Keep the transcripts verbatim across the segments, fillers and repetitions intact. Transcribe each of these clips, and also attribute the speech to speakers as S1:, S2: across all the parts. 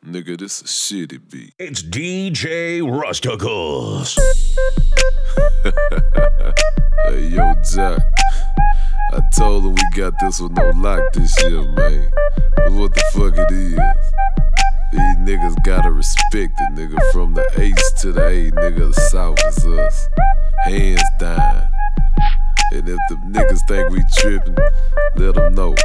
S1: Nigga, this a shitty beat.
S2: It's D J Rusticles.
S1: Hey, yo, Jack. I told him we got this with no lock this year, man. But what the fuck it is? These niggas gotta respect it, nigga. From the H to the A, nigga, the South is us. Hands down. And if the niggas think we trippin', let them know.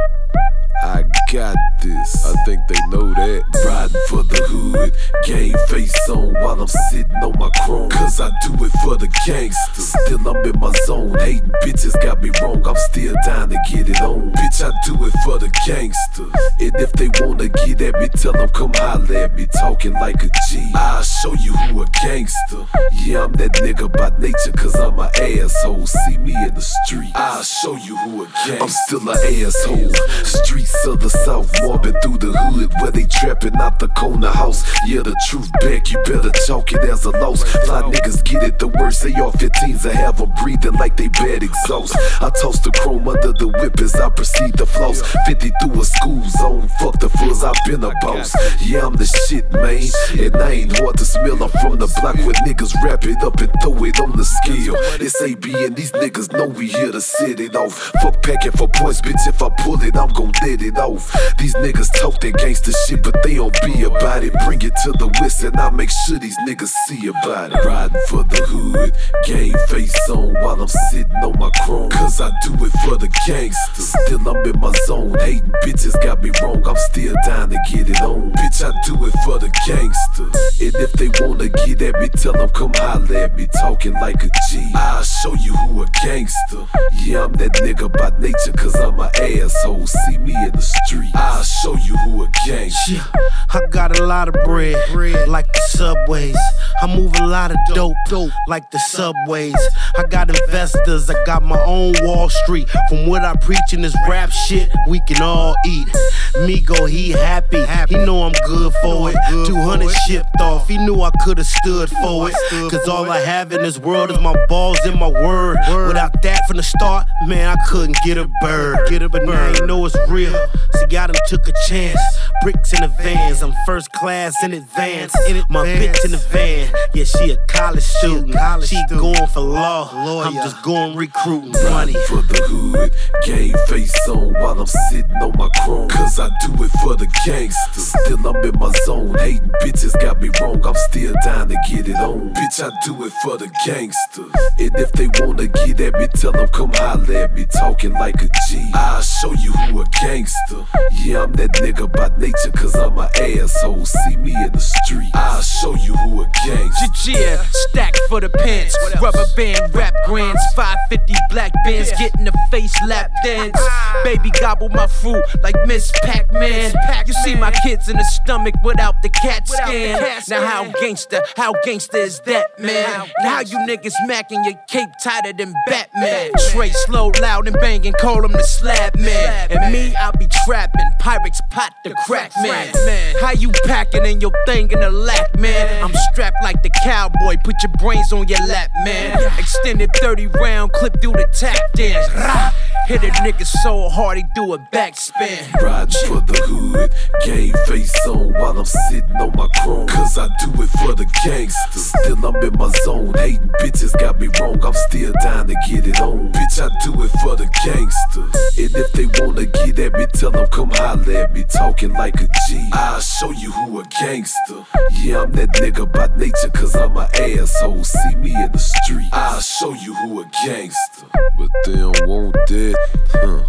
S1: I got this, I think they know that. Riding for the hood, game face on while I'm sitting on my chrome. Cause I do it for the gangsters. Still I'm in my zone, hating bitches got me wrong. I'm still down to get it on. Bitch, I do it for the gangsters. And if they wanna get at me, tell them come holler at me. Talking like a G, I'll show you who a gangster. Yeah, I'm that nigga by nature, cause I'm an asshole. See me in the street, I'll show you who a gangster. I'm still an asshole. Streets of the South, mobbing through the hood where they trapping out the corner house. Yeah, the truth back, you better chalk it as a loss. Fly niggas get it the worst, they all fifteens I have them breathing like they bad exhaust. I toss the chrome under the whip as I proceed to floss. fifty through a school zone, fuck the fuzz, I've been a boss. Yeah, I'm the shit, man, and I ain't hard to smell. I'm from the block where niggas wrap it up and throw it on the scale. It's A B and these niggas know we here to set it off. Fuck packing for points, bitch, if I pull it, I'm gon' let it off. These niggas talk that gangsta shit, but they don't be about it. Bring it to the west and I make sure these niggas see about it. Riding for the hood, game face on while I'm sitting on my chrome. Cause I do it for the gangsters. Still I'm in my zone, hating bitches got me wrong. I'm still down to get it on. Bitch, I do it for the gangsters. And if they wanna get at me, tell them come holler at me. Talking like a G, I'll show you who a gangster. Yeah, I'm that nigga by nature, cause I'm an asshole. See me in the street, I'll show you who a gangster.
S3: Yeah, I got a lot of bread, bread like the subways. I move a lot of dope, dope like the subways. I got investors, I got my own Wall Street. From what I preach in this rap shit, we can all eat. Migo, he happy, he know I'm good for it. two hundred shipped off, he knew I could've stood for it. Cause all I have in this world is my balls and my word. Without that from the start, man, I couldn't get a bird. Get a bird. But now you know it's real, see, I done took a chance. Bricks in the vans, I'm first class in advance. My bitch in the van, yeah, she a college student. She going for law, I'm just going recruiting money.
S1: For the hood, game face on while I'm sitting on my chrome. Cause I do it for the gangsters. Still I'm in my zone, hating bitches got me wrong. I'm still down to get it on. Bitch, I do it for the gangsters. And if they wanna get at me, tell them come holler at me. Talking like a G, I'll show you who a gangster. Yeah, I'm that nigga by nature, cause I'm an asshole. See me in the street, I'll show you who a gangster.
S4: Yeah, stacked for the pants, rubber band rap grands, five fifty black bands, getting the face lap dance. Baby gobble my fruit like Miss Pac-Man. You see my kids in the stomach without the cat scan. Now how gangsta, how gangsta is that, man? Now how you niggas macking your cape tighter than Batman? Trey slow, loud and banging, call him the slab man. And me, I'll be trapping, Pyrex pot the crack man. How you packing in your thing in the lack, man? I'm strapped like the cowboy, put your brains on your lap, man. Extended thirty round clip through the tap dance. Rah! Hit a nigga so hard he do a backspin.
S1: Riding for the hood, game face on while I'm sitting on my chrome. Cause I do it for the gangsters. Still I'm in my zone, hating bitches got me wrong. I'm still down to get it on. Bitch, I do it for the gangsters. And if they wanna get at me, tell them come holler at me. Talking like a G, I'll show you who a gangster. Yeah, I'm that nigga by nature, cause I'm an asshole. See me in the street, I'll show you who a gangster. But they don't want that, huh?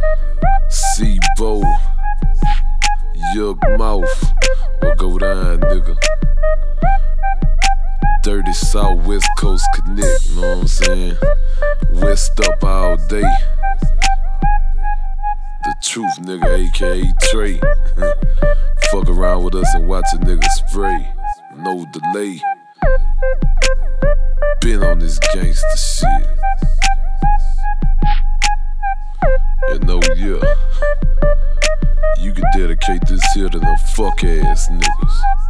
S1: C-Bo, Yug Mouth, or go down, nigga. Dirty South West Coast Connect, know what I'm saying? West up all day. The truth, nigga, aka Trey. Fuck around with us and watch a nigga spray. No delay. Been on this gangsta shit. And no, yeah, you can dedicate this here to them fuck ass niggas.